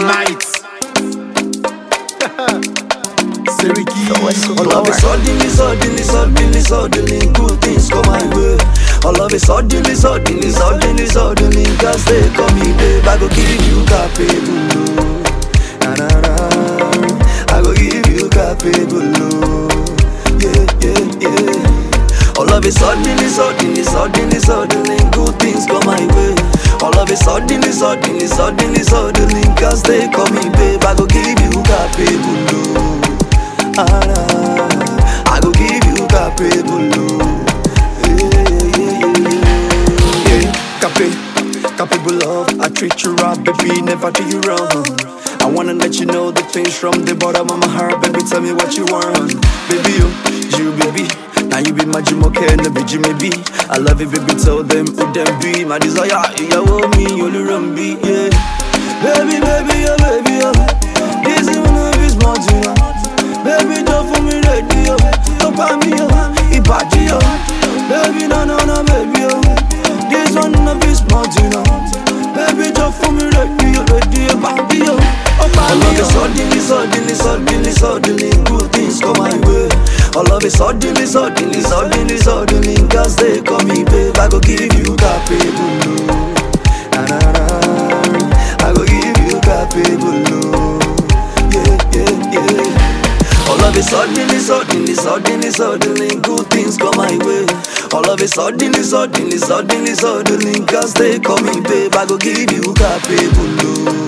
night. Seriki. All of a suddenly, good things come my way. All of a suddenly, cause they call me babe. I go give you capable. I go give you capable. Yeah. All of a suddenly, good things come my way. All of a suddenly, cause they call me babe. I go give you capable. I go give you capable. Capable of, I treat you right, baby, never do you wrong. I wanna let you know the things from the bottom of my heart, baby, tell me what you want. Baby, you baby, now you be my Jumoke and the BG maybe. I love you, baby, tell them who them be. My desire, you owe me, you run be, yeah. Baby, this is one of his mods, you know. Baby, don't for me ready, yo. Don't buy me, yo. Ibaji, yo. Baby, no, baby, yo. This one of his mods, you know. Baby, just for me ready, yo. Ibaji, yo. All of a suddenly, good things come my way. All of a suddenly, cause they call me babe. I go give you capable. I go give you capable. Yeah. All of a suddenly, good things come my way. All of a suddenly, cause they call me babe. I go give you capable.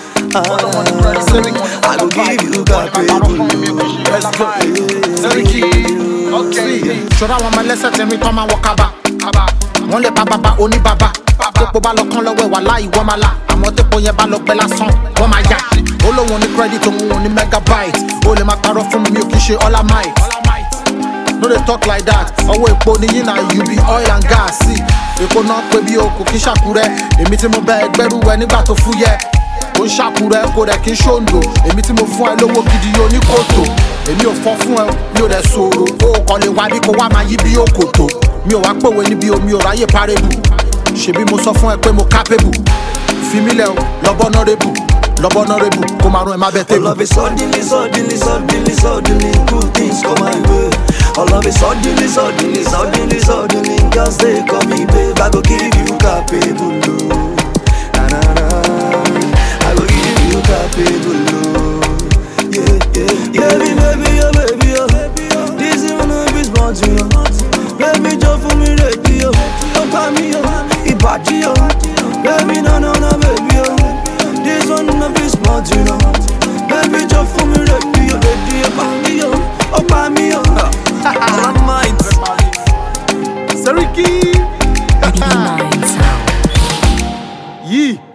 I go give you capable. Let's go. Seriki. Okay. Ṣọ́ra wọn máa lẹ́sẹ̀ tí mi tán máa wọ kábà. Wọ́n lè pa bàbá oní bàbá. Tépo bá lọ kán lọ́wọ́ ìwà láì wọ́n máa la. Àmọ́ tépo yẹn bá lọ pẹ́ lásán, wọ́n máa yà. Ó lóun ní credit, òun ní megabyte. Ó lè máa parọ́ fún mi ò kì í ṣe all might. No dey talk like that. Ọwọ́ epo níyìn náà you be oil and gas. Sí, èpo náà pé bí o kò kí ṣàkúrẹ́. Èmi tí mo bẹ ẹgbẹ́rú ẹ nígbà tó fúyẹ́. Ó ṣàkúrẹ́ kó rẹ̀ kí n ṣòǹdò. Èmi tí mo fún ẹ lówó gidi oníkòtò. Èmi ò fọ́ fún ẹ, mi ò rẹ̀ sọ̀rọ̀. Ó kàn lè wá bí kò wá máa yí bí òkòtò. Mi ò wá pòwe níbi omi ò ráyè parébù. Ṣèbí mo sọ fún ẹ pé mo capable. Fi mí lẹ̀ o, lọ́bọ̀nọ́rẹ́bù, kó máa rún ẹ má bẹ́ tébù. All of a suddenly, good things come my way. All of a suddenly, cause they call me babe. I go give you capable. I go give you capable. Yeah. Baby, this is one of his mods, you know. Baby, just for me ready, yo. Don't buy me, yo. Ibaji, yo. Baby, no, baby, yo. This one of his mods, you know. Baby, just for me ready, yo. Ibaji, yo. Oh, buy me, yo. All might. Seriki. Sound. Yee.